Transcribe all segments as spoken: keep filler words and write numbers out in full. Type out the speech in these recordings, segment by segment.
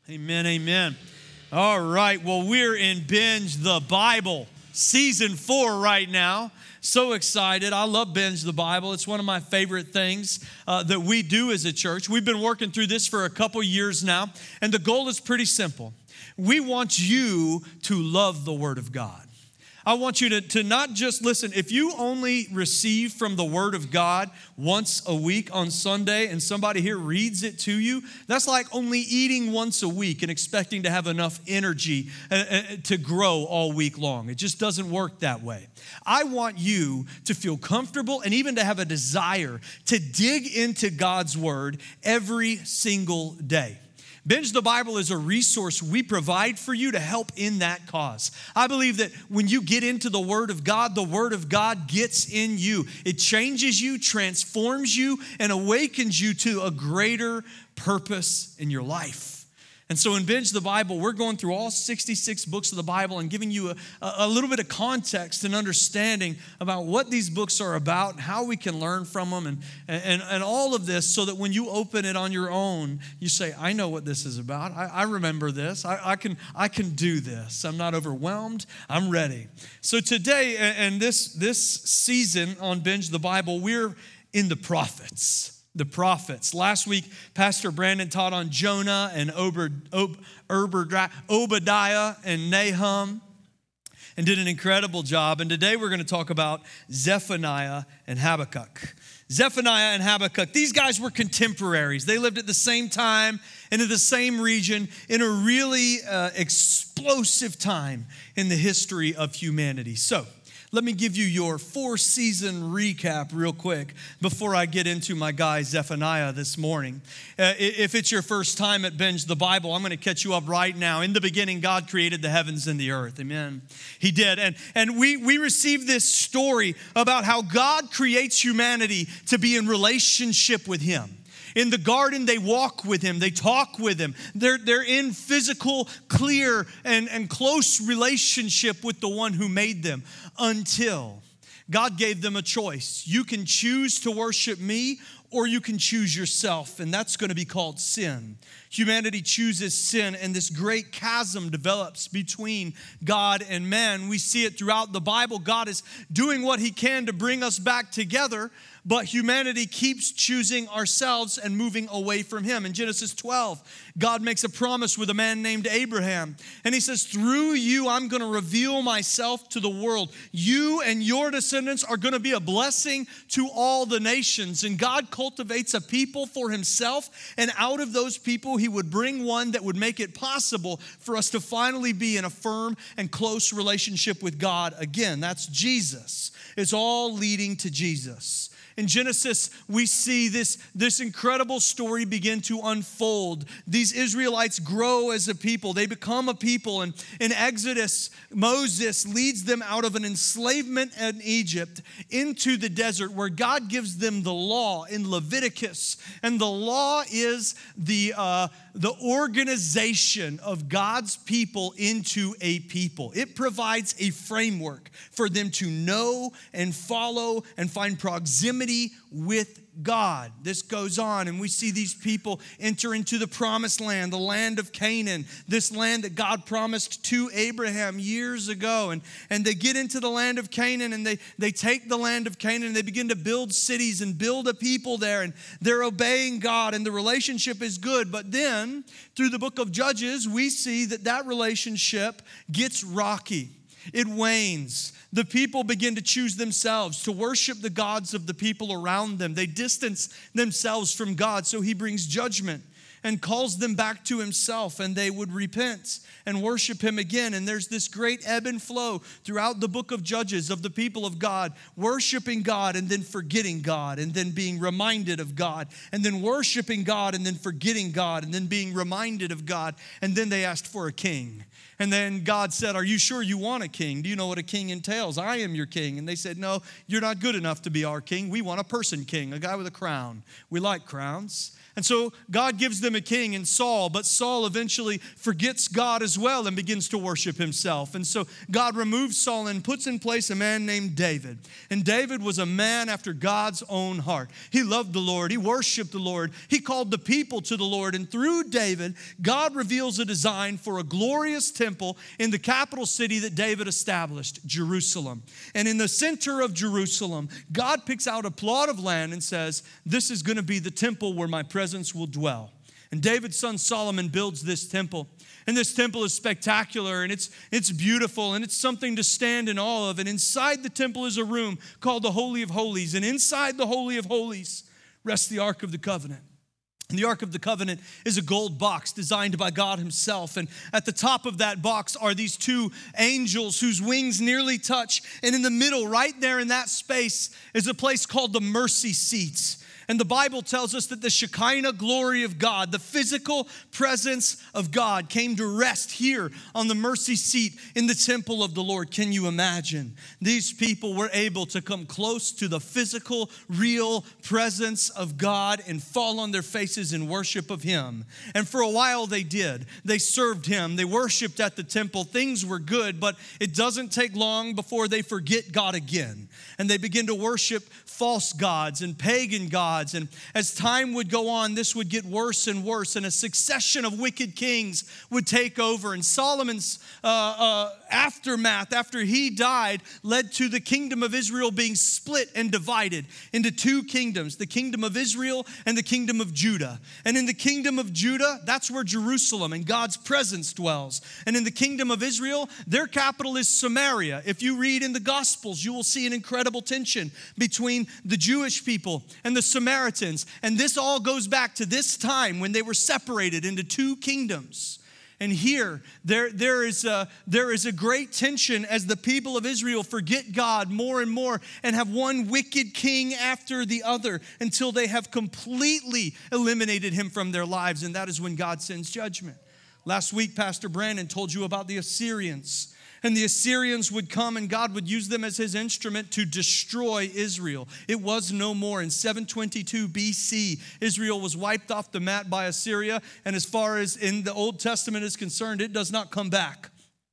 Amen, amen. All right, well, we're in Binge the Bible, season four right now. So excited. I love Binge the Bible. It's one of my favorite things uh, that we do as a church. We've been working through this for a couple years now, and the goal is pretty simple. We want you to love the Word of God. I want you to, to not just listen. If you only receive from the Word of God once a week on Sunday and somebody here reads it to you, that's like only eating once a week and expecting to have enough energy uh, to grow all week long. It just doesn't work that way. I want you to feel comfortable and even to have a desire to dig into God's Word every single day. Binge the Bible is a resource we provide for you to help in that cause. I believe that when you get into the Word of God, the Word of God gets in you. It changes you, transforms you, and awakens you to a greater purpose in your life. And so in Binge the Bible, we're going through all sixty-six books of the Bible and giving you a, a little bit of context and understanding about what these books are about, how we can learn from them, and, and, and all of this so that when you open it on your own, you say, I know what this is about. I, I remember this. I, I, can, I can do this. I'm not overwhelmed. I'm ready. So today and this, this season on Binge the Bible, we're in the prophets. The prophets. Last week, Pastor Brandon taught on Jonah and Obadiah and Nahum and did an incredible job. And today we're going to talk about Zephaniah and Habakkuk. Zephaniah and Habakkuk, these guys were contemporaries. They lived at the same time and in the same region in a really uh, explosive time in the history of humanity. So, let me give you your four-season recap real quick before I get into my guy Zephaniah this morning. Uh, if it's your first time at Binge the Bible, I'm going to catch you up right now. In the beginning, God created the heavens and the earth. Amen. He did. And, and we, we receive this story about how God creates humanity to be in relationship with Him. In the garden, they walk with Him. They talk with Him. They're, they're in physical, clear, and, and close relationship with the one who made them until God gave them a choice. You can choose to worship me or you can choose yourself, and that's going to be called sin. Humanity chooses sin, and this great chasm develops between God and man. We see it throughout the Bible. God is doing what He can to bring us back together, but humanity keeps choosing ourselves and moving away from Him. In Genesis twelve, God makes a promise with a man named Abraham. And He says, through you, I'm going to reveal myself to the world. You and your descendants are going to be a blessing to all the nations. And God cultivates a people for Himself. And out of those people, He would bring one that would make it possible for us to finally be in a firm and close relationship with God again. That's Jesus. It's all leading to Jesus. In Genesis, we see this, this incredible story begin to unfold. These Israelites grow as a people. They become a people. And in Exodus, Moses leads them out of an enslavement in Egypt into the desert where God gives them the law in Leviticus. And the law is the, uh, the organization of God's people into a people. It provides a framework for them to know and follow and find proximity with God. This goes on, and we see these people enter into the promised land, the land of Canaan, this land that God promised to Abraham years ago. And, and they get into the land of Canaan, and they, they take the land of Canaan, and they begin to build cities and build a people there, and they're obeying God, and the relationship is good. But then, through the book of Judges, we see that that relationship gets rocky. It wanes. The people begin to choose themselves, to worship the gods of the people around them. They distance themselves from God, so He brings judgment and calls them back to Himself, and they would repent and worship Him again. And there's this great ebb and flow throughout the book of Judges of the people of God, worshiping God and then forgetting God, and then being reminded of God, and then worshiping God and then forgetting God, and then being reminded of God. And then they asked for a king. And then God said, are you sure you want a king? Do you know what a king entails? I am your king. And they said, no, you're not good enough to be our king. We want a person king, a guy with a crown. We like crowns. And so God gives them him a king in Saul, but Saul eventually forgets God as well and begins to worship himself. And so God removes Saul and puts in place a man named David. And David was a man after God's own heart. He loved the Lord. He worshiped the Lord. He called the people to the Lord. And through David, God reveals a design for a glorious temple in the capital city that David established, Jerusalem. And in the center of Jerusalem, God picks out a plot of land and says, this is going to be the temple where my presence will dwell. And David's son Solomon builds this temple. And this temple is spectacular, and it's, it's beautiful, and it's something to stand in awe of. And inside the temple is a room called the Holy of Holies. And inside the Holy of Holies rests the Ark of the Covenant. And the Ark of the Covenant is a gold box designed by God himself. And at the top of that box are these two angels whose wings nearly touch. And in the middle, right there in that space, is a place called the mercy seats. And the Bible tells us that the Shekinah glory of God, the physical presence of God, came to rest here on the mercy seat in the temple of the Lord. Can you imagine? These people were able to come close to the physical, real presence of God and fall on their faces in worship of him. And for a while they did. They served him. They worshiped at the temple. Things were good, but it doesn't take long before they forget God again. And they begin to worship false gods and pagan gods. And as time would go on, this would get worse and worse, and a succession of wicked kings would take over. And Solomon's uh, uh, aftermath, after he died, led to the kingdom of Israel being split and divided into two kingdoms, the kingdom of Israel and the kingdom of Judah. And in the kingdom of Judah, that's where Jerusalem and God's presence dwells. And in the kingdom of Israel, their capital is Samaria. If you read in the Gospels, you will see an incredible tension between the Jewish people and the Samaritans. And this all goes back to this time when they were separated into two kingdoms. And here, there, there, is a, there is a great tension as the people of Israel forget God more and more and have one wicked king after the other until they have completely eliminated him from their lives. And that is when God sends judgment. Last week, Pastor Brandon told you about the Assyrians. And the Assyrians would come and God would use them as his instrument to destroy Israel. It was no more. In seven twenty-two B C, Israel was wiped off the map by Assyria. And as far as in the Old Testament is concerned, it does not come back.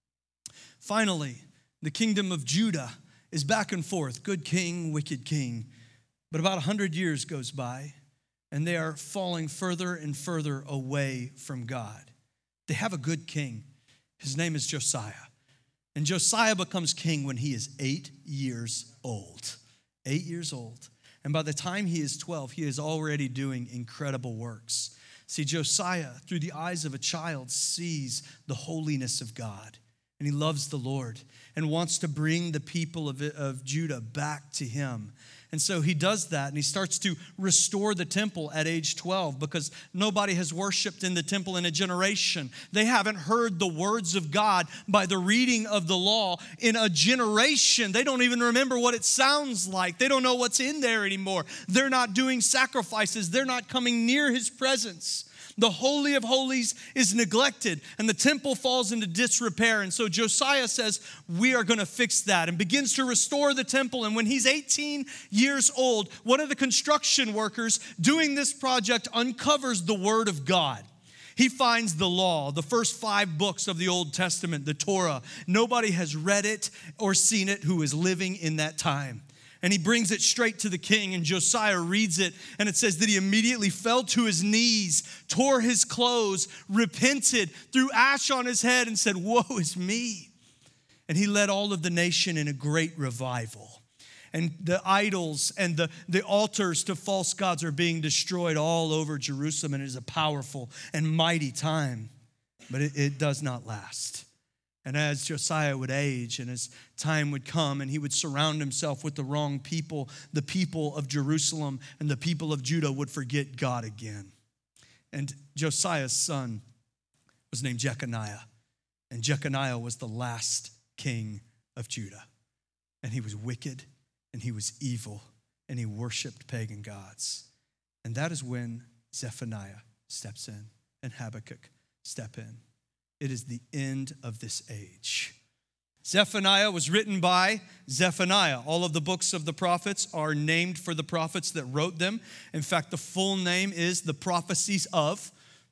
Finally, the kingdom of Judah is back and forth. Good king, wicked king. But about one hundred years goes by and they are falling further and further away from God. They have a good king. His name is Josiah. And Josiah becomes king when he is eight years old. Eight years old. And by the time he is twelve, he is already doing incredible works. See, Josiah, through the eyes of a child, sees the holiness of God. And he loves the Lord and wants to bring the people of, of Judah back to him. And so he does that, and he starts to restore the temple at age twelve because nobody has worshiped in the temple in a generation. They haven't heard the words of God by the reading of the law in a generation. They don't even remember what it sounds like. They don't know what's in there anymore. They're not doing sacrifices. They're not coming near his presence. The Holy of Holies is neglected and the temple falls into disrepair. And so Josiah says, we are going to fix that, and begins to restore the temple. And when he's eighteen years old, one of the construction workers doing this project uncovers the word of God. He finds the law, the first five books of the Old Testament, the Torah. Nobody has read it or seen it who is living in that time. And he brings it straight to the king, and Josiah reads it, and it says that he immediately fell to his knees, tore his clothes, repented, threw ash on his head, and said, woe is me. And he led all of the nation in a great revival. And the idols and the, the altars to false gods are being destroyed all over Jerusalem, and it is a powerful and mighty time. But it, it does not last. And as Josiah would age and as time would come and he would surround himself with the wrong people, the people of Jerusalem and the people of Judah would forget God again. And Josiah's son was named Jeconiah. And Jeconiah was the last king of Judah. And he was wicked and he was evil and he worshiped pagan gods. And that is when Zephaniah steps in and Habakkuk step in. It is the end of this age. Zephaniah was written by Zephaniah. All of the books of the prophets are named for the prophets that wrote them. In fact, the full name is The Prophecies of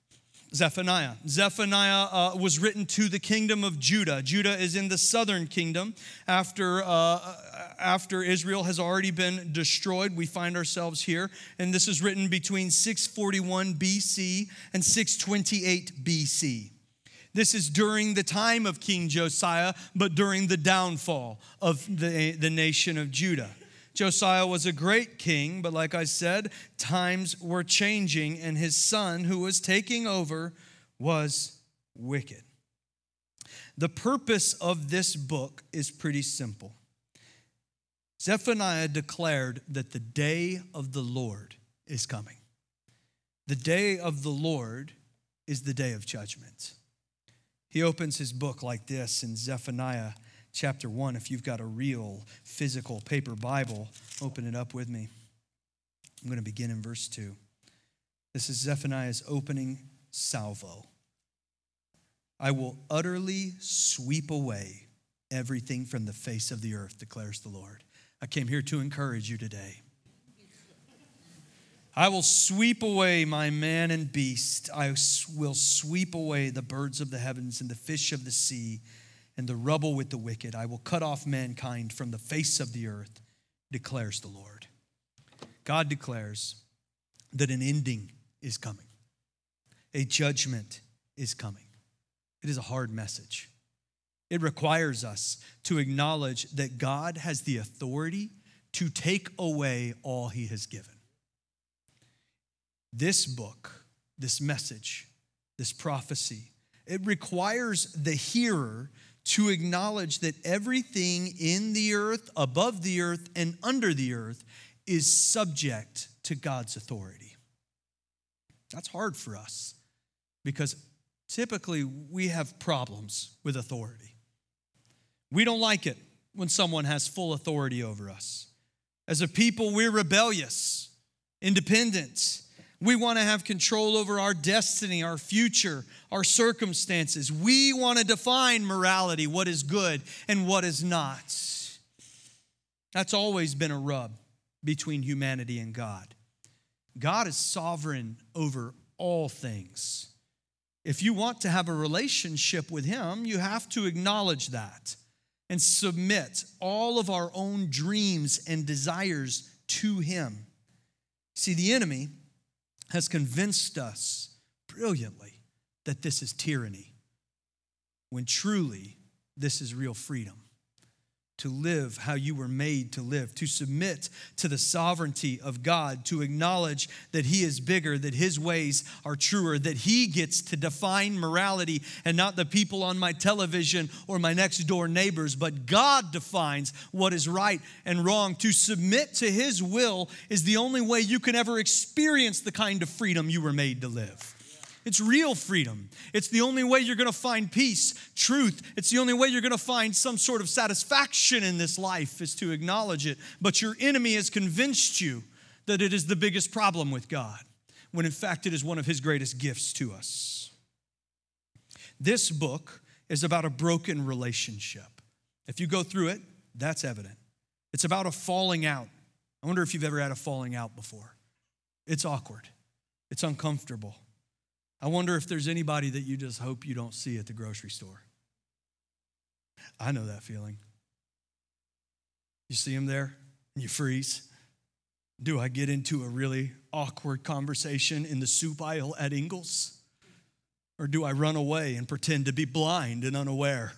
Zephaniah. Zephaniah uh, was written to the kingdom of Judah. Judah is in the southern kingdom. After, uh, after Israel has already been destroyed, we find ourselves here. And this is written between six forty-one B C and six twenty-eight B C. This is during the time of King Josiah, but during the downfall of the, the nation of Judah. Josiah was a great king, but like I said, times were changing, and his son, who was taking over, was wicked. The purpose of this book is pretty simple. Zephaniah declared that the day of the Lord is coming. The day of the Lord is the day of judgment. He opens his book like this in Zephaniah chapter one. If you've got a real physical paper Bible, open it up with me. I'm going to begin in verse two. This is Zephaniah's opening salvo. I will utterly sweep away everything from the face of the earth, declares the Lord. I came here to encourage you today. I will sweep away my man and beast. I will sweep away the birds of the heavens and the fish of the sea and the rubble with the wicked. I will cut off mankind from the face of the earth, declares the Lord. God declares that an ending is coming. A judgment is coming. It is a hard message. It requires us to acknowledge that God has the authority to take away all he has given. This book, this message, this prophecy, it requires the hearer to acknowledge that everything in the earth, above the earth, and under the earth is subject to God's authority. That's hard for us because typically we have problems with authority. We don't like it when someone has full authority over us. As a people, we're rebellious, independent. We want to have control over our destiny, our future, our circumstances. We want to define morality, what is good and what is not. That's always been a rub between humanity and God. God is sovereign over all things. If you want to have a relationship with him, you have to acknowledge that and submit all of our own dreams and desires to him. See, the enemy has convinced us brilliantly that this is tyranny, when truly this is real freedom. To live how you were made to live, to submit to the sovereignty of God, to acknowledge that he is bigger, that his ways are truer, that he gets to define morality and not the people on my television or my next door neighbors, but God defines what is right and wrong. To submit to his will is the only way you can ever experience the kind of freedom you were made to live. It's real freedom. It's the only way you're going to find peace, truth. It's the only way you're going to find some sort of satisfaction in this life is to acknowledge it. But your enemy has convinced you that it is the biggest problem with God, when in fact it is one of his greatest gifts to us. This book is about a broken relationship. If you go through it, that's evident. It's about a falling out. I wonder if you've ever had a falling out before. It's awkward. It's uncomfortable. I wonder if there's anybody that you just hope you don't see at the grocery store. I know that feeling. You see him there and you freeze. Do I get into a really awkward conversation in the soup aisle at Ingles? Or do I run away and pretend to be blind and unaware?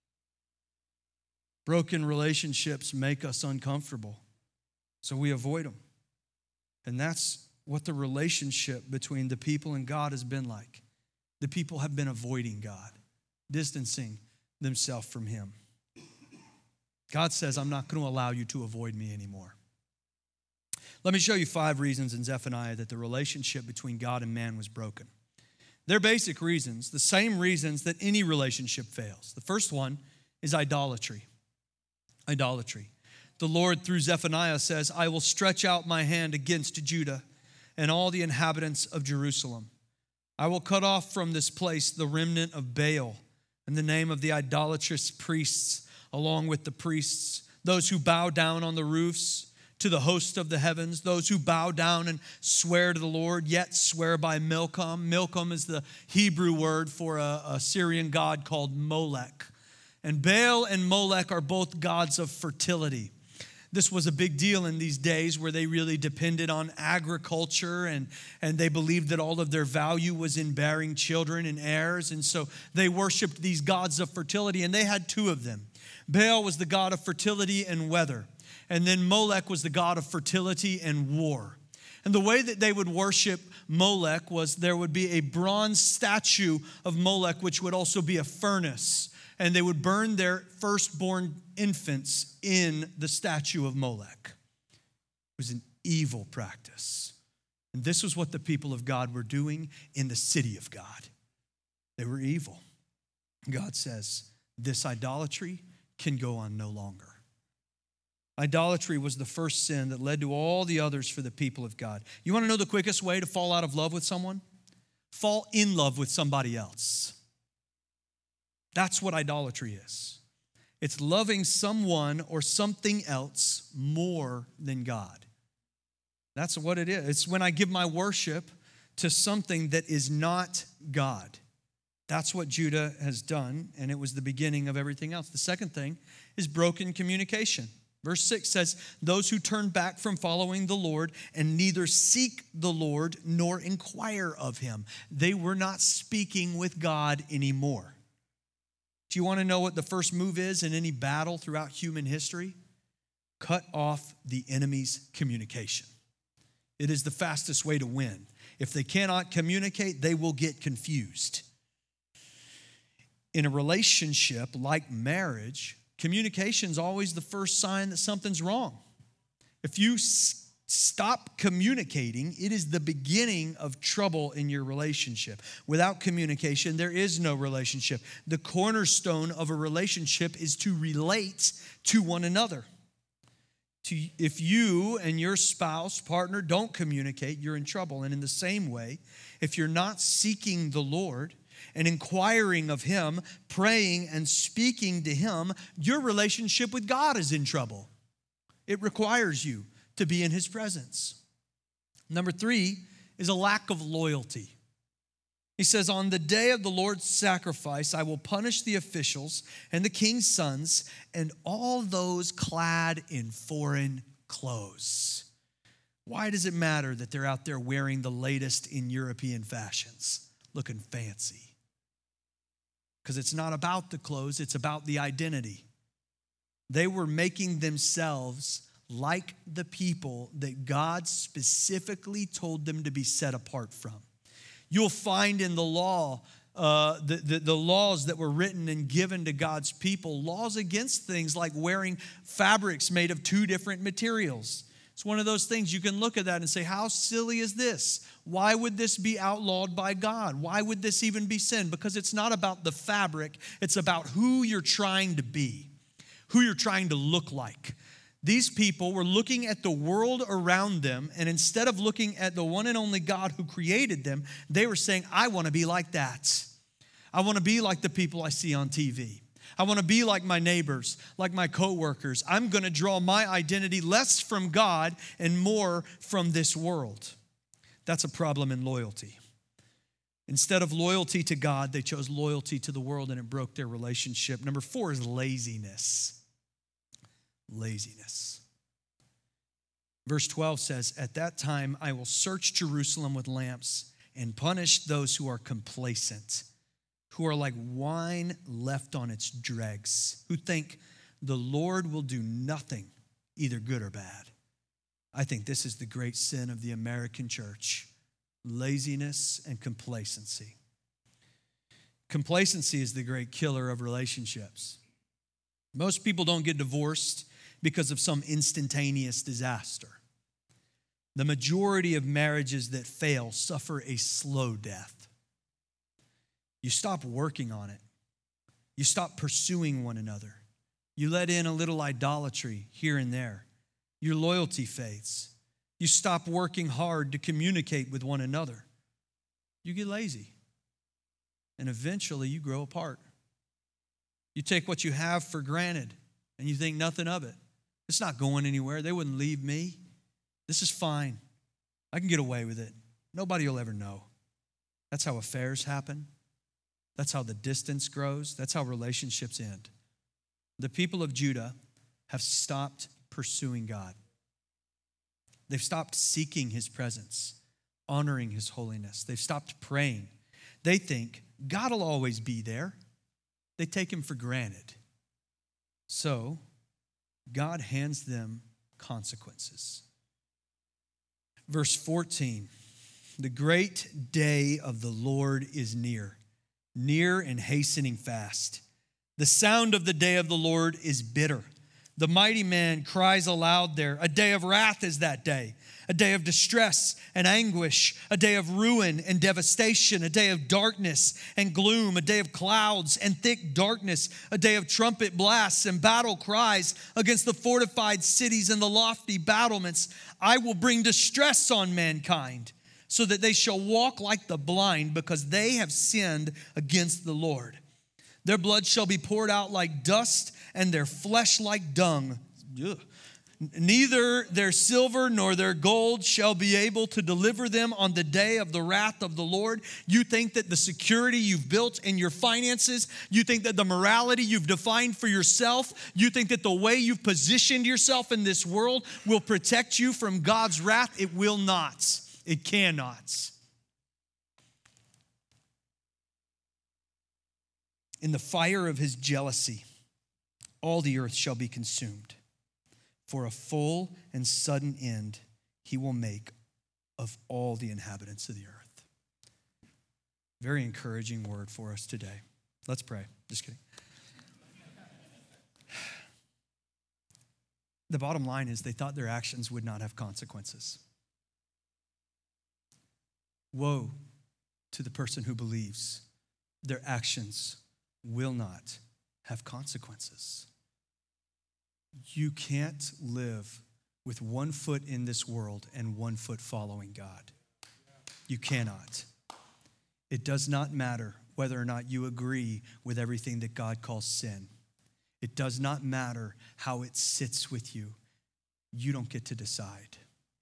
Broken relationships make us uncomfortable, so we avoid them. And that's what the relationship between the people and God has been like. The people have been avoiding God, distancing themselves from him. God says, I'm not going to allow you to avoid me anymore. Let me show you five reasons in Zephaniah that the relationship between God and man was broken. They're basic reasons, the same reasons that any relationship fails. The first one is idolatry. Idolatry. The Lord, through Zephaniah, says, I will stretch out my hand against Judah and all the inhabitants of Jerusalem. I will cut off from this place the remnant of Baal and the name of the idolatrous priests, along with the priests, those who bow down on the roofs, to the host of the heavens, those who bow down and swear to the Lord, yet swear by Milcom. Milcom is the Hebrew word for a, a Syrian god called Molech. And Baal and Molech are both gods of fertility. This was a big deal in these days where they really depended on agriculture and, and they believed that all of their value was in bearing children and heirs. And so they worshiped these gods of fertility, and they had two of them. Baal was the god of fertility and weather. And then Molech was the god of fertility and war. And the way that they would worship Molech was there would be a bronze statue of Molech, which would also be a furnace. And they would burn their firstborn infants in the statue of Molech. It was an evil practice. And this was what the people of God were doing in the city of God. They were evil. God says, this idolatry can go on no longer. Idolatry was the first sin that led to all the others for the people of God. You want to know the quickest way to fall out of love with someone? Fall in love with somebody else. That's what idolatry is. It's loving someone or something else more than God. That's what it is. It's when I give my worship to something that is not God. That's what Judah has done, and it was the beginning of everything else. The second thing is broken communication. Verse six says, those who turn back from following the Lord and neither seek the Lord nor inquire of him. They were not speaking with God anymore. Do you want to know what the first move is in any battle throughout human history? Cut off the enemy's communication. It is the fastest way to win. If they cannot communicate, they will get confused. In a relationship like marriage, communication is always the first sign that something's wrong. If you s- stop communicating, it is the beginning of trouble in your relationship. Without communication, there is no relationship. The cornerstone of a relationship is to relate to one another. To, if you and your spouse, partner, don't communicate, you're in trouble. And in the same way, if you're not seeking the Lord and inquiring of him, praying and speaking to him, your relationship with God is in trouble. It requires you to be in his presence. Number three is a lack of loyalty. He says, on the day of the Lord's sacrifice, I will punish the officials and the king's sons and all those clad in foreign clothes. Why does it matter that they're out there wearing the latest in European fashions, looking fancy? Because it's not about the clothes, it's about the identity. They were making themselves like the people that God specifically told them to be set apart from. You'll find in the law, uh, the, the, the laws that were written and given to God's people, laws against things like wearing fabrics made of two different materials. It's one of those things you can look at that and say, how silly is this? Why would this be outlawed by God? Why would this even be sin? Because it's not about the fabric. It's about who you're trying to be, who you're trying to look like. These people were looking at the world around them, and instead of looking at the one and only God who created them, they were saying, I want to be like that. I want to be like the people I see on T V. I want to be like my neighbors, like my coworkers. I'm going to draw my identity less from God and more from this world. That's a problem in loyalty. Instead of loyalty to God, they chose loyalty to the world, and it broke their relationship. Number four is laziness. Laziness. Verse twelve says, at that time I will search Jerusalem with lamps and punish those who are complacent, who are like wine left on its dregs, who think the Lord will do nothing, either good or bad. I think this is the great sin of the American church: laziness and complacency. Complacency is the great killer of relationships. Most people don't get divorced because of some instantaneous disaster. The majority of marriages that fail suffer a slow death. You stop working on it. You stop pursuing one another. You let in a little idolatry here and there. Your loyalty fades. You stop working hard to communicate with one another. You get lazy. And eventually you grow apart. You take what you have for granted and you think nothing of it. It's not going anywhere. They wouldn't leave me. This is fine. I can get away with it. Nobody will ever know. That's how affairs happen. That's how the distance grows. That's how relationships end. The people of Judah have stopped pursuing God. They've stopped seeking his presence, honoring his holiness. They've stopped praying. They think God will always be there. They take him for granted. So God hands them consequences. Verse fourteen, the great day of the Lord is near, near and hastening fast. The sound of the day of the Lord is bitter. The mighty man cries aloud there. A day of wrath is that day, a day of distress and anguish, a day of ruin and devastation, a day of darkness and gloom, a day of clouds and thick darkness, a day of trumpet blasts and battle cries against the fortified cities and the lofty battlements. I will bring distress on mankind, so that they shall walk like the blind, because they have sinned against the Lord. Their blood shall be poured out like dust, and their flesh like dung. Ugh. Neither their silver nor their gold shall be able to deliver them on the day of the wrath of the Lord. You think that the security you've built in your finances, you think that the morality you've defined for yourself, you think that the way you've positioned yourself in this world will protect you from God's wrath. It will not. It cannot. In the fire of his jealousy, all the earth shall be consumed. For a full and sudden end he will make of all the inhabitants of the earth. Very encouraging word for us today. Let's pray. Just kidding. The bottom line is they thought their actions would not have consequences. Woe to the person who believes their actions will not have consequences. You can't live with one foot in this world and one foot following God. You cannot. It does not matter whether or not you agree with everything that God calls sin. It does not matter how it sits with you. You don't get to decide.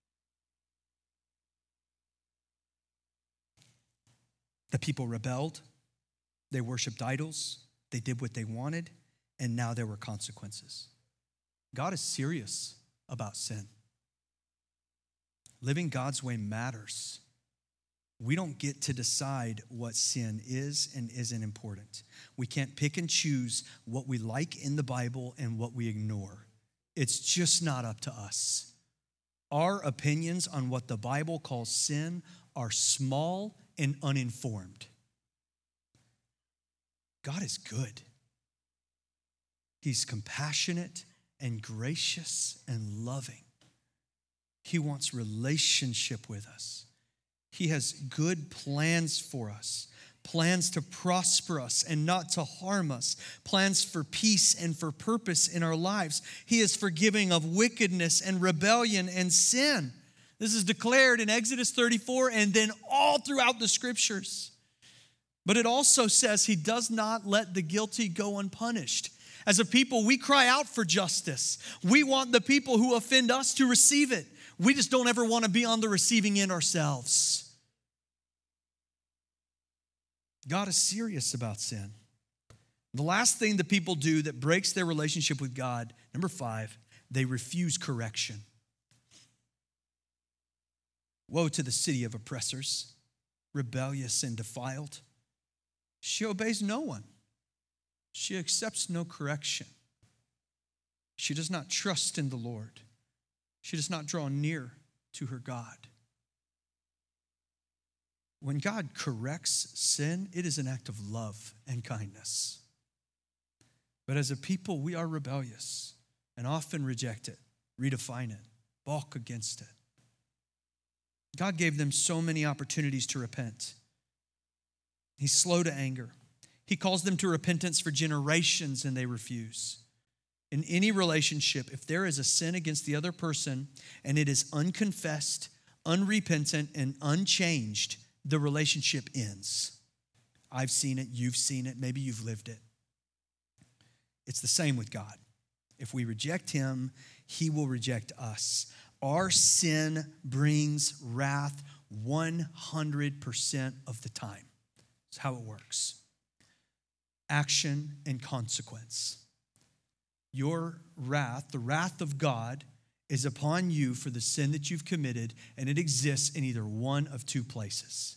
The people rebelled. They worshiped idols. They did what they wanted, and now there were consequences. God is serious about sin. Living God's way matters. We don't get to decide what sin is and isn't important. We can't pick and choose what we like in the Bible and what we ignore. It's just not up to us. Our opinions on what the Bible calls sin are small and uninformed. God is good. He's compassionate and gracious and loving. He wants relationship with us. He has good plans for us, plans to prosper us and not to harm us, plans for peace and for purpose in our lives. He is forgiving of wickedness and rebellion and sin. This is declared in Exodus thirty-four and then all throughout the scriptures. But it also says he does not let the guilty go unpunished. As a people, we cry out for justice. We want the people who offend us to receive it. We just don't ever want to be on the receiving end ourselves. God is serious about sin. The last thing the people do that breaks their relationship with God, number five, they refuse correction. Woe to the city of oppressors, rebellious and defiled. She obeys no one. She accepts no correction. She does not trust in the Lord. She does not draw near to her God. When God corrects sin, it is an act of love and kindness. But as a people, we are rebellious and often reject it, redefine it, balk against it. God gave them so many opportunities to repent. He's slow to anger. He calls them to repentance for generations and they refuse. In any relationship, if there is a sin against the other person and it is unconfessed, unrepentant, and unchanged, the relationship ends. I've seen it, you've seen it, maybe you've lived it. It's the same with God. If we reject him, he will reject us. Our sin brings wrath one hundred percent of the time. That's how it works. Action and consequence. Your wrath, the wrath of God, is upon you for the sin that you've committed, and it exists in either one of two places.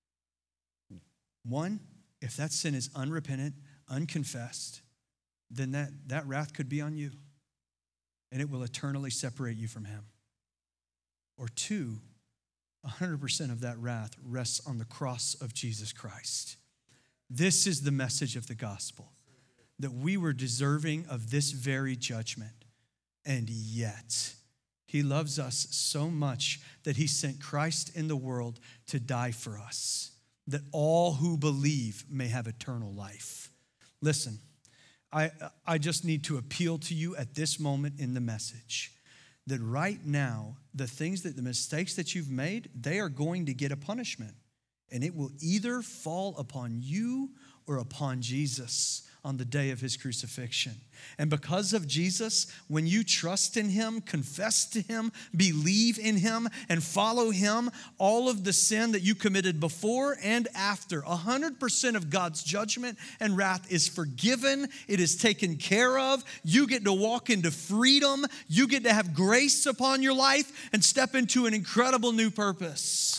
One, if that sin is unrepentant, unconfessed, then that, that wrath could be on you, and it will eternally separate you from him. Or two, one hundred percent of that wrath rests on the cross of Jesus Christ. This is the message of the gospel, that we were deserving of this very judgment, and yet he loves us so much that he sent Christ in the world to die for us, that all who believe may have eternal life. Listen, I, I just need to appeal to you at this moment in the message that right now, the things that the mistakes that you've made, they are going to get a punishment. And it will either fall upon you or upon Jesus on the day of his crucifixion. And because of Jesus, when you trust in him, confess to him, believe in him, and follow him, all of the sin that you committed before and after, one hundred percent of God's judgment and wrath is forgiven. It is taken care of. You get to walk into freedom. You get to have grace upon your life and step into an incredible new purpose.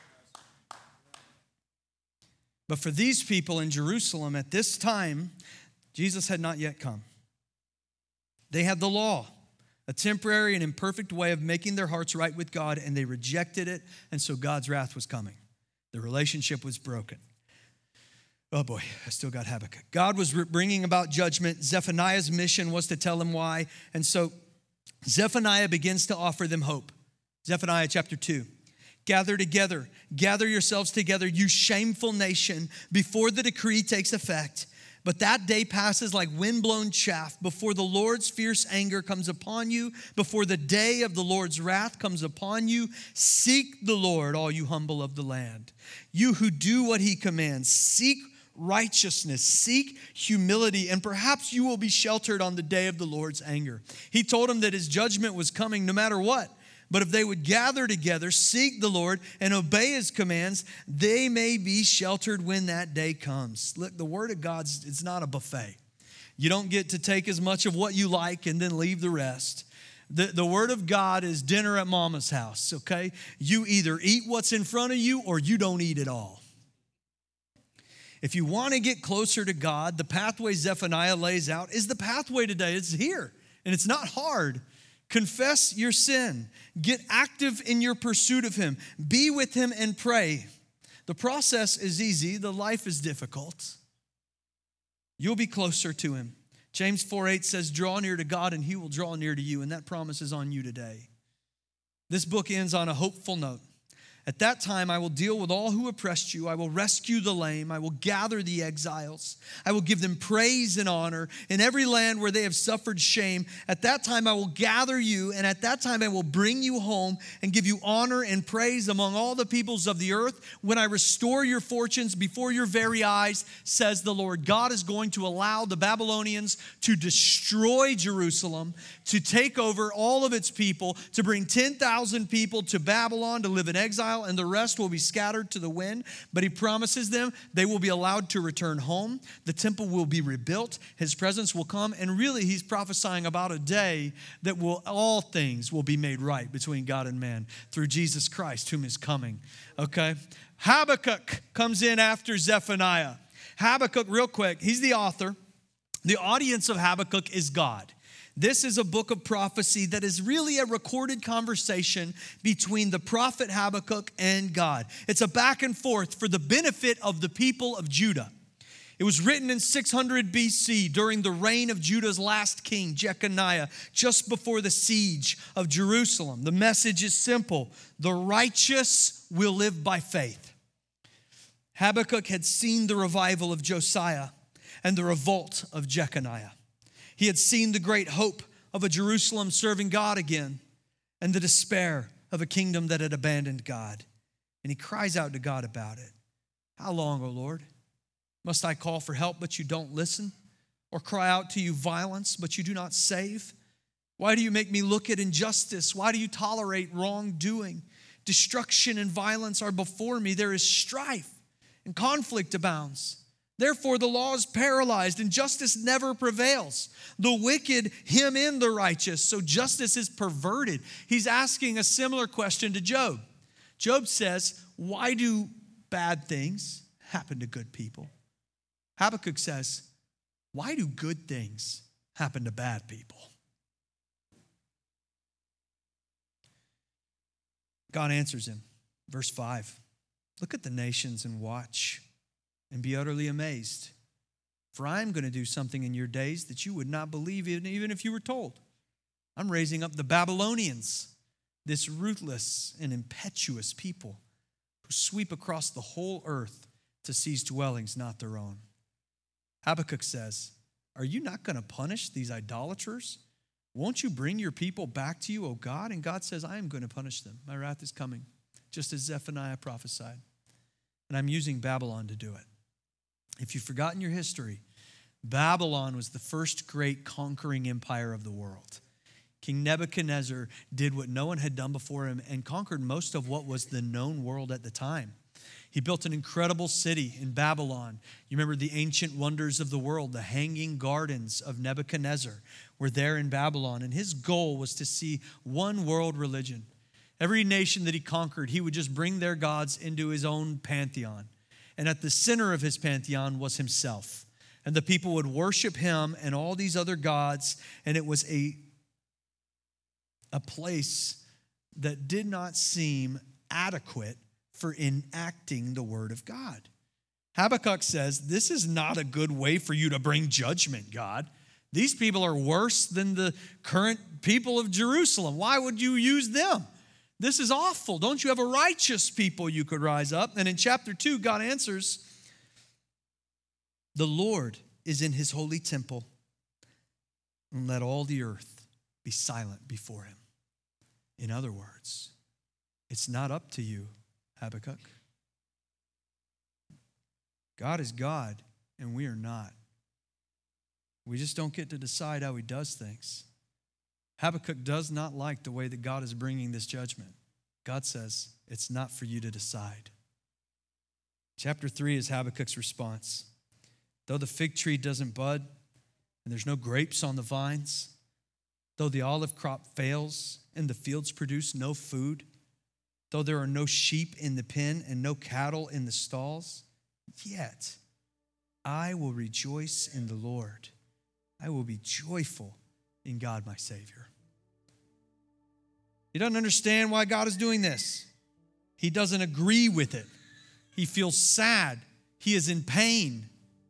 But for these people in Jerusalem at this time, Jesus had not yet come. They had the law, a temporary and imperfect way of making their hearts right with God, and they rejected it, and so God's wrath was coming. The relationship was broken. Oh boy, I still got Habakkuk. God was bringing about judgment. Zephaniah's mission was to tell him why, and so Zephaniah begins to offer them hope. Zephaniah chapter two. Gather together, gather yourselves together, you shameful nation, before the decree takes effect. But that day passes like windblown chaff before the Lord's fierce anger comes upon you, before the day of the Lord's wrath comes upon you. Seek the Lord, all you humble of the land. You who do what he commands, seek righteousness, seek humility, and perhaps you will be sheltered on the day of the Lord's anger. He told them that his judgment was coming no matter what. But if they would gather together, seek the Lord, and obey his commands, they may be sheltered when that day comes. Look, the word of God, it's not a buffet. You don't get to take as much of what you like and then leave the rest. The, the word of God is dinner at mama's house, okay? You either eat what's in front of you or you don't eat at all. If you want to get closer to God, the pathway Zephaniah lays out is the pathway today. It's here, and it's not hard. Confess your sin. Get active in your pursuit of him. Be with him and pray. The process is easy. The life is difficult. You'll be closer to him. James four eight says, draw near to God and he will draw near to you. And that promise is on you today. This book ends on a hopeful note. At that time, I will deal with all who oppressed you. I will rescue the lame. I will gather the exiles. I will give them praise and honor in every land where they have suffered shame. At that time, I will gather you, and at that time, I will bring you home and give you honor and praise among all the peoples of the earth when I restore your fortunes before your very eyes, says the Lord. God is going to allow the Babylonians to destroy Jerusalem, to take over all of its people, to bring ten thousand people to Babylon to live in exile, and the rest will be scattered to the wind. But he promises them they will be allowed to return home. The temple will be rebuilt. His presence will come. And really, he's prophesying about a day that will all things will be made right between God and man through Jesus Christ, whom is coming. Okay? Habakkuk comes in after Zephaniah. Habakkuk, real quick, he's the author. The audience of Habakkuk is God. This is a book of prophecy that is really a recorded conversation between the prophet Habakkuk and God. It's a back and forth for the benefit of the people of Judah. It was written in six hundred B C during the reign of Judah's last king, Jeconiah, just before the siege of Jerusalem. The message is simple. The righteous will live by faith. Habakkuk had seen the revival of Josiah and the revolt of Jeconiah. He had seen the great hope of a Jerusalem serving God again and the despair of a kingdom that had abandoned God. And he cries out to God about it. How long, O Lord? Must I call for help, but you don't listen? or cry out to you violence, but you do not save? Why do you make me look at injustice? Why do you tolerate wrongdoing? Destruction and violence are before me. There is strife and conflict abounds. Therefore, the law is paralyzed and justice never prevails. The wicked hem in the righteous, so justice is perverted. He's asking a similar question to Job. Job says, why do bad things happen to good people? Habakkuk says, why do good things happen to bad people? God answers him. Verse five, look at the nations and watch and be utterly amazed. For I am going to do something in your days that you would not believe even if you were told. I'm raising up the Babylonians, this ruthless and impetuous people who sweep across the whole earth to seize dwellings not their own. Habakkuk says, are you not going to punish these idolaters? Won't you bring your people back to you, O God? And God says, I am going to punish them. My wrath is coming, just as Zephaniah prophesied. And I'm using Babylon to do it. If you've forgotten your history, Babylon was the first great conquering empire of the world. King Nebuchadnezzar did what no one had done before him and conquered most of what was the known world at the time. He built an incredible city in Babylon. You remember the ancient wonders of the world, the hanging gardens of Nebuchadnezzar were there in Babylon. And his goal was to see one world religion. Every nation that he conquered, he would just bring their gods into his own pantheon. And at the center of his pantheon was himself. And the people would worship him and all these other gods. And it was a, a place that did not seem adequate for enacting the word of God. Habakkuk says, this is not a good way for you to bring judgment, God. These people are worse than the current people of Jerusalem. Why would you use them? This is awful. Don't you have a righteous people you could rise up? And in chapter two, God answers, the Lord is in his holy temple, and let all the earth be silent before him. In other words, it's not up to you, Habakkuk. God is God, and we are not. We just don't get to decide how he does things. Habakkuk does not like the way that God is bringing this judgment. God says, it's not for you to decide. Chapter three is Habakkuk's response. Though the fig tree doesn't bud and there's no grapes on the vines, though the olive crop fails and the fields produce no food, though there are no sheep in the pen and no cattle in the stalls, yet I will rejoice in the Lord. I will be joyful in God, my Savior. He doesn't understand why God is doing this. He doesn't agree with it. He feels sad. He is in pain.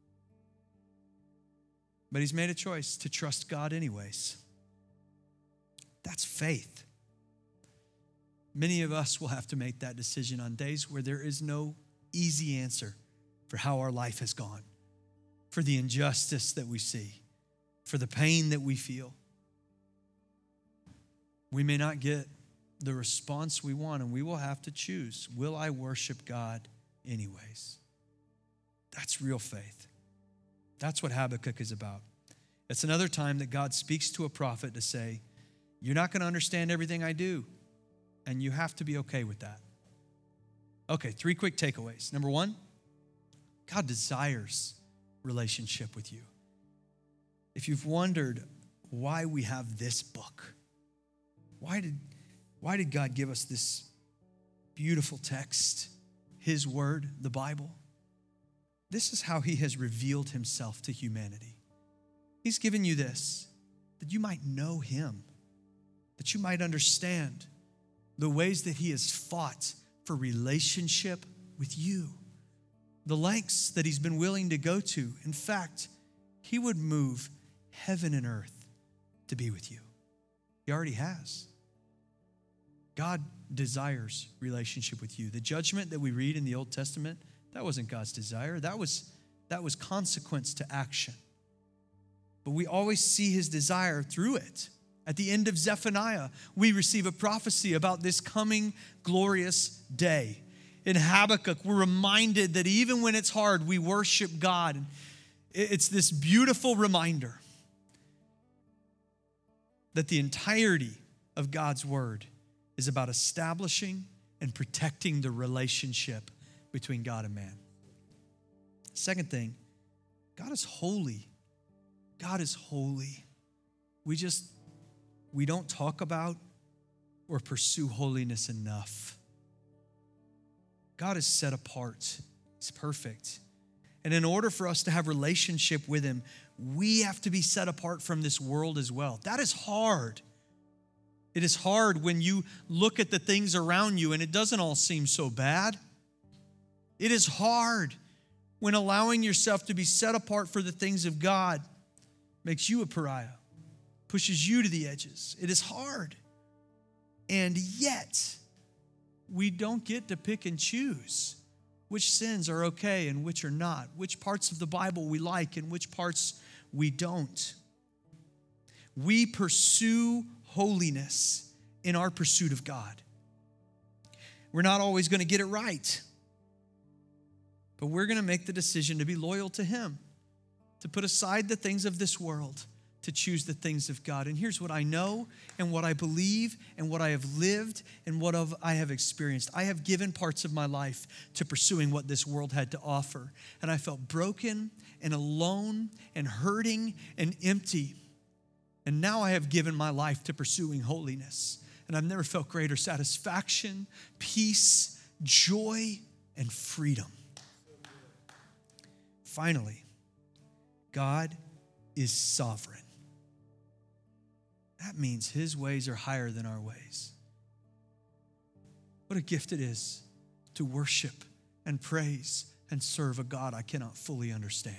But he's made a choice to trust God anyways. That's faith. Many of us will have to make that decision on days where there is no easy answer for how our life has gone, for the injustice that we see, for the pain that we feel. We may not get the response we want, and we will have to choose, will I worship God anyways? That's real faith. That's what Habakkuk is about. It's another time that God speaks to a prophet to say, you're not going to understand everything I do, and you have to be okay with that. Okay, three quick takeaways. Number one, God desires relationship with you. If you've wondered why we have this book, why did, why did God give us this beautiful text, his word, the Bible? This is how he has revealed himself to humanity. He's given you this, that you might know him, that you might understand the ways that he has fought for relationship with you, the lengths that he's been willing to go to. In fact, he would move heaven and earth to be with you. He already has. God desires relationship with you. The judgment that we read in the Old Testament, that wasn't God's desire. That was, that was consequence to action. But we always see his desire through it. At the end of Zephaniah, we receive a prophecy about this coming glorious day. In Habakkuk, we're reminded that even when it's hard, we worship God. It's this beautiful reminder that the entirety of God's word is about establishing and protecting the relationship between God and man. Second thing, God is holy. God is holy. We just, we don't talk about or pursue holiness enough. God is set apart. He's perfect. And in order for us to have relationship with him, we have to be set apart from this world as well. That is hard. It is hard when you look at the things around you and it doesn't all seem so bad. It is hard when allowing yourself to be set apart for the things of God makes you a pariah, pushes you to the edges. It is hard. And yet, we don't get to pick and choose which sins are okay and which are not, which parts of the Bible we like and which parts we don't. We pursue holiness in our pursuit of God. We're not always going to get it right, but we're going to make the decision to be loyal to him, to put aside the things of this world, to choose the things of God. And here's what I know and what I believe and what I have lived and what I have experienced. I have given parts of my life to pursuing what this world had to offer. And I felt broken and alone and hurting and empty. And now I have given my life to pursuing holiness. And I've never felt greater satisfaction, peace, joy, and freedom. Finally, God is sovereign. That means his ways are higher than our ways. What a gift it is to worship and praise and serve a God I cannot fully understand.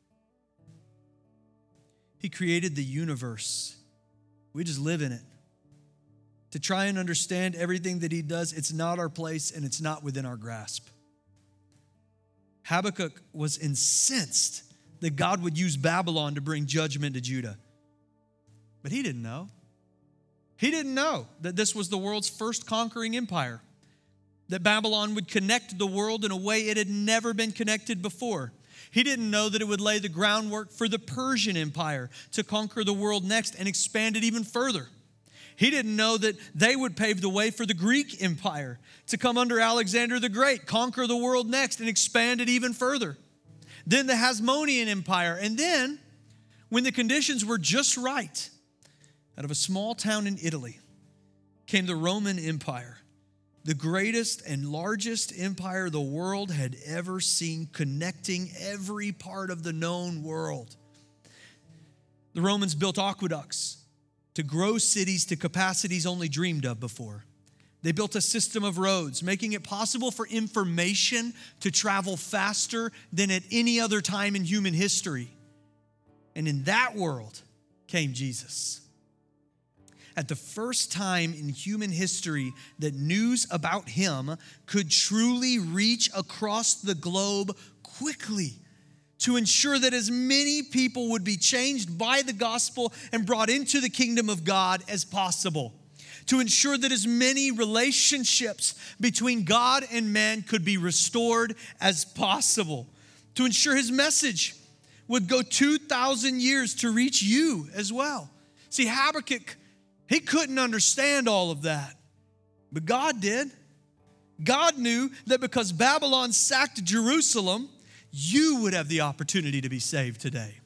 He created the universe. We just live in it. To try and understand everything that he does, it's not our place and it's not within our grasp. Habakkuk was incensed that God would use Babylon to bring judgment to Judah. But he didn't know. He didn't know that this was the world's first conquering empire, that Babylon would connect the world in a way it had never been connected before. He didn't know that it would lay the groundwork for the Persian Empire to conquer the world next and expand it even further. He didn't know that they would pave the way for the Greek Empire to come under Alexander the Great, conquer the world next and expand it even further. Then the Hasmonean Empire. And then, when the conditions were just right, out of a small town in Italy came the Roman Empire, the greatest and largest empire the world had ever seen, connecting every part of the known world. The Romans built aqueducts to grow cities to capacities only dreamed of before. They built a system of roads, making it possible for information to travel faster than at any other time in human history. And in that world came Jesus. At the first time in human history that news about him could truly reach across the globe quickly to ensure that as many people would be changed by the gospel and brought into the kingdom of God as possible. To ensure that as many relationships between God and man could be restored as possible. To ensure his message would go two thousand years to reach you as well. See, Habakkuk, he couldn't understand all of that, but God did. God knew that because Babylon sacked Jerusalem, you would have the opportunity to be saved today.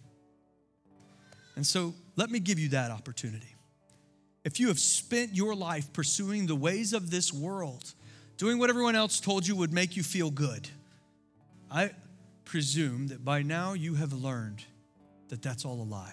And so let me give you that opportunity. If you have spent your life pursuing the ways of this world, doing what everyone else told you would make you feel good, I presume that by now you have learned that that's all a lie.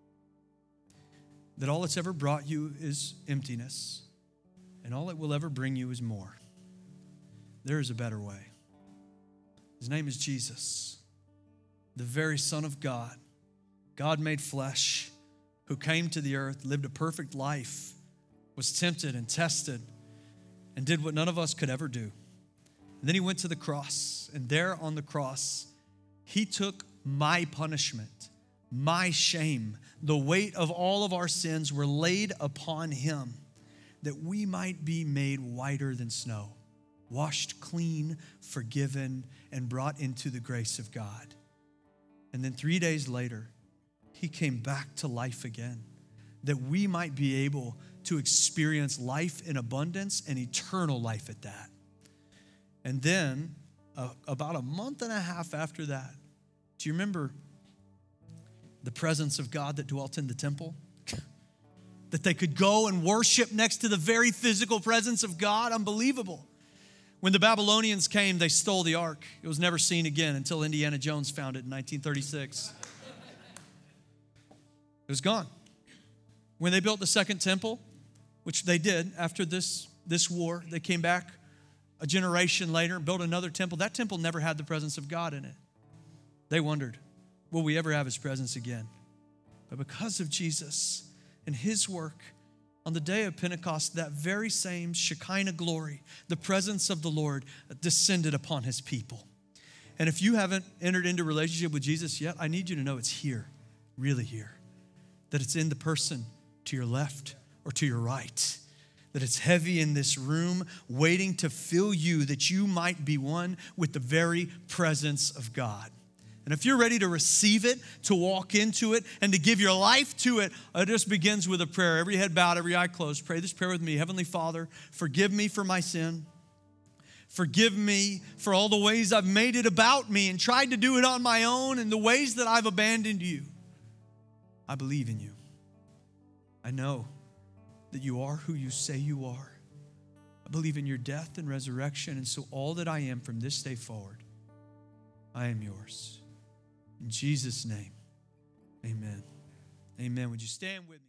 That all it's ever brought you is emptiness, and all it will ever bring you is more. There is a better way. His name is Jesus, the very Son of God, God made flesh, who came to the earth, lived a perfect life, was tempted and tested, and did what none of us could ever do. And then he went to the cross, and there on the cross, he took my punishment, my shame. The weight of all of our sins were laid upon him, that we might be made whiter than snow, washed clean, forgiven, and brought into the grace of God. And then three days later, he came back to life again, that we might be able to experience life in abundance and eternal life at that. And then, uh, about a month and a half after that, do you remember the presence of God that dwelt in the temple? That they could go and worship next to the very physical presence of God? Unbelievable. When the Babylonians came, they stole the ark. It was never seen again until Indiana Jones found it in nineteen thirty-six. It was gone. When they built the second temple, which they did after this, this war, they came back a generation later and built another temple. That temple never had the presence of God in it. They wondered, will we ever have his presence again? But because of Jesus and his work, on the day of Pentecost, that very same Shekinah glory, the presence of the Lord, descended upon his people. And if you haven't entered into relationship with Jesus yet, I need you to know it's here, really here. That it's in the person to your left or to your right. That it's heavy in this room, waiting to fill you, that you might be one with the very presence of God. And if you're ready to receive it, to walk into it, and to give your life to it, it just begins with a prayer. Every head bowed, every eye closed. Pray this prayer with me. Heavenly Father, forgive me for my sin. Forgive me for all the ways I've made it about me and tried to do it on my own, and the ways that I've abandoned you. I believe in you. I know that you are who you say you are. I believe in your death and resurrection, and so all that I am from this day forward, I am yours. In Jesus' name, amen. Amen. Would you stand with me?